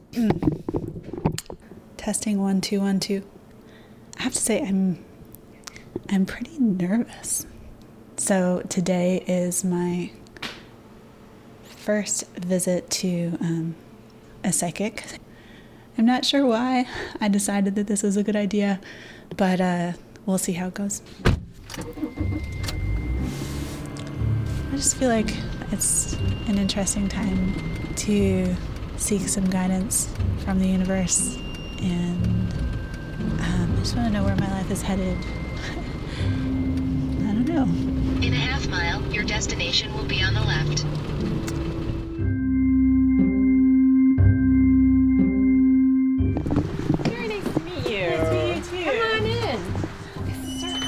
Testing 1 2 1 2. I have to say I'm pretty nervous. So today is my first visit to a psychic. I'm not sure why I decided that this was a good idea, but we'll see how it goes. I just feel like it's an interesting time to seek some guidance from the universe, and I just want to know where my life is headed. I don't know. In a half mile, your destination will be on the left. Very nice to meet you. Nice to meet you too. Come on in. This is our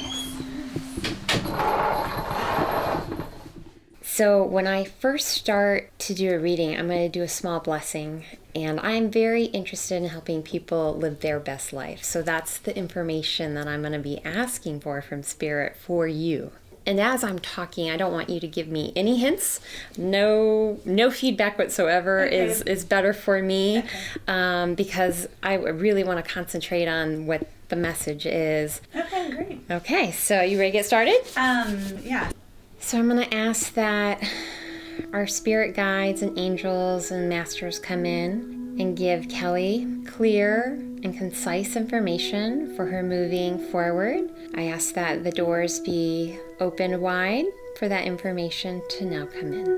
office. So when I first start to do a reading, I'm going to do a small blessing. And I'm very interested in helping people live their best life. So that's the information that I'm going to be asking for from Spirit for you. And as I'm talking, I don't want you to give me any hints. No feedback whatsoever is better for me, because I really want to concentrate on what the message is. Okay, great. Okay, so you ready to get started? Yeah. So I'm going to ask that our spirit guides and angels and masters come in and give Kelly clear and concise information for her moving forward. I ask that the doors be open wide for that information to now come in.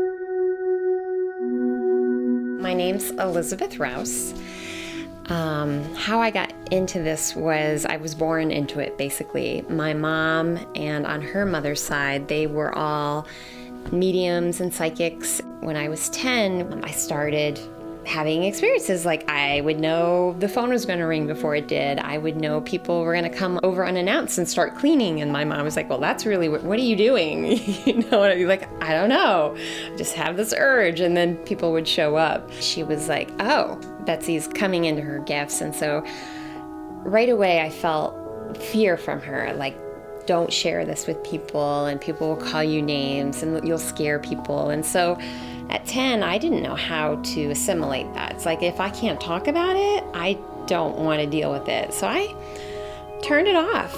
My name's Elizabeth Rouse. How I got into this was I was born into it, basically. My mom and on her mother's side, they were all mediums and psychics. When I was 10, I started having experiences. Like, I would know the phone was going to ring before it did. I would know people were going to come over unannounced and start cleaning. And my mom was like, well, that's really, what are you doing? You know, and I'd be like, I don't know. I just have this urge. And then people would show up. She was like, oh, Betsy's coming into her gifts. And so right away I felt fear from her. Like, don't share this with people, and people will call you names and you'll scare people. And so at 10, I didn't know how to assimilate that. It's like, if I can't talk about it, I don't want to deal with it. So I turned it off.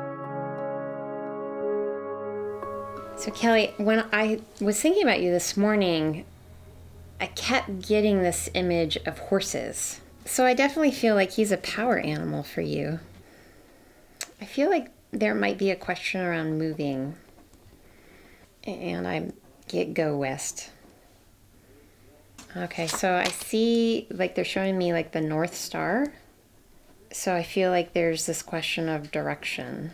So Kelly, when I was thinking about you this morning, I kept getting this image of horses. So I definitely feel like he's a power animal for you. I feel like there might be a question around moving. And I get go west. Okay, so I see, like, they're showing me, like, the North Star. So I feel like there's this question of direction.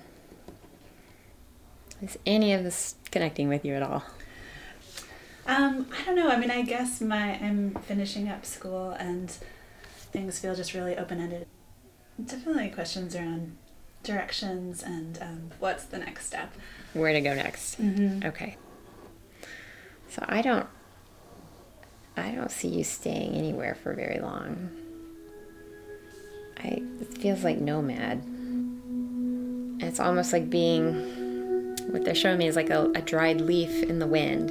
Is any of this connecting with you at all? I don't know. I mean, I guess I'm finishing up school and things feel just really open-ended. Definitely questions around directions and what's the next step. Where to go next. Mm-hmm. Okay. So I don't see you staying anywhere for very long. It feels like nomad. And it's almost like being, what they're showing me is like a dried leaf in the wind.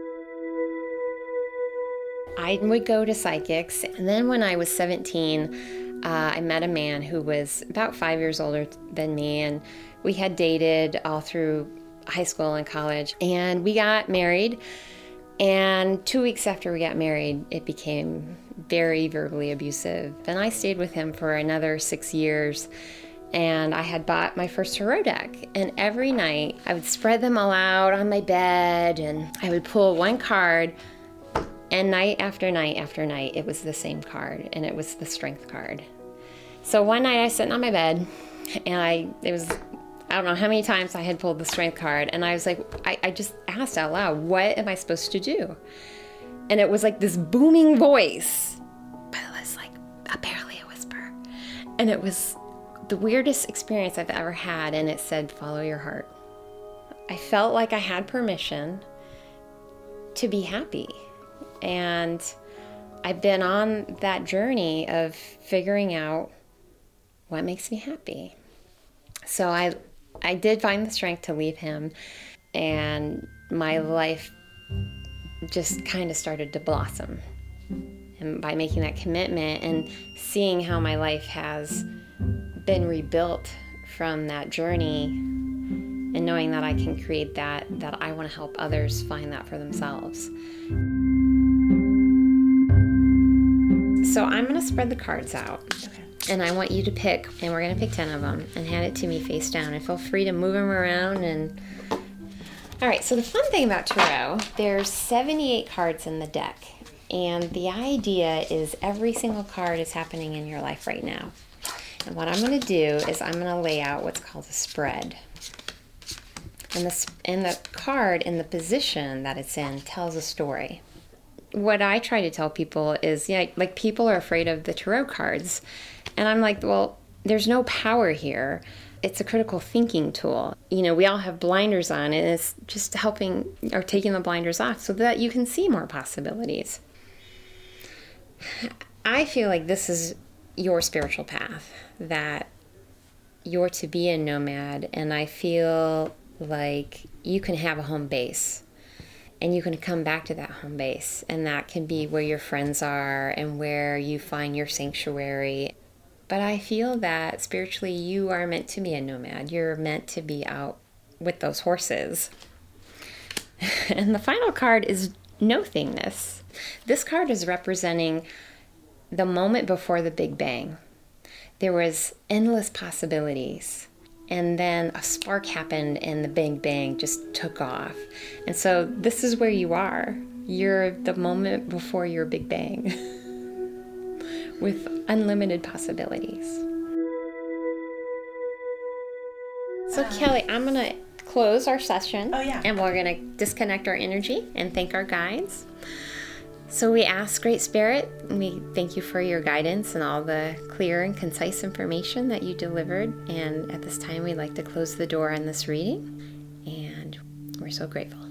I would go to psychics, and then when I was 17, I met a man who was about 5 years older than me, and we had dated all through high school and college, and we got married. And 2 weeks after we got married, it became very verbally abusive. And I stayed with him for another 6 years. And I had bought my first tarot deck. And every night, I would spread them all out on my bed. And I would pull one card. And night after night after night, it was the same card. And it was the Strength card. So one night, I was sitting on my bed. And I don't know how many times I had pulled the Strength card, and I was like, I just asked out loud, what am I supposed to do? And it was like this booming voice, but it was like barely a whisper. And it was the weirdest experience I've ever had, and it said, follow your heart. I felt like I had permission to be happy. And I've been on that journey of figuring out what makes me happy. So I did find the strength to leave him, and my life just kind of started to blossom. And by making that commitment and seeing how my life has been rebuilt from that journey, and knowing that I can create that I want to help others find that for themselves. So I'm going to spread the cards out. Okay. And I want you to pick, and we're going to pick 10 of them, and hand it to me face down. And feel free to move them around. And all right, so the fun thing about Tarot, there's 78 cards in the deck. And the idea is every single card is happening in your life right now. And what I'm going to do is I'm going to lay out what's called a spread. And the card in the position that it's in tells a story. What I try to tell people is, like people are afraid of the tarot cards. And I'm like, well, there's no power here. It's a critical thinking tool. We all have blinders on, and it's just helping or taking the blinders off so that you can see more possibilities. I feel like this is your spiritual path, that you're to be a nomad, and I feel like you can have a home base and you can come back to that home base, and that can be where your friends are and where you find your sanctuary. But I feel that spiritually you are meant to be a nomad. You're meant to be out with those horses. And the final card is nothingness. This card is representing the moment before the Big Bang. There was endless possibilities. And then a spark happened and the Big Bang just took off. And so this is where you are. You're the moment before your Big Bang with unlimited possibilities. So Kelly, I'm going to close our session. Oh, yeah. And we're going to disconnect our energy and thank our guides. So we ask Great Spirit, we thank you for your guidance and all the clear and concise information that you delivered. And at this time, we'd like to close the door on this reading. And we're so grateful.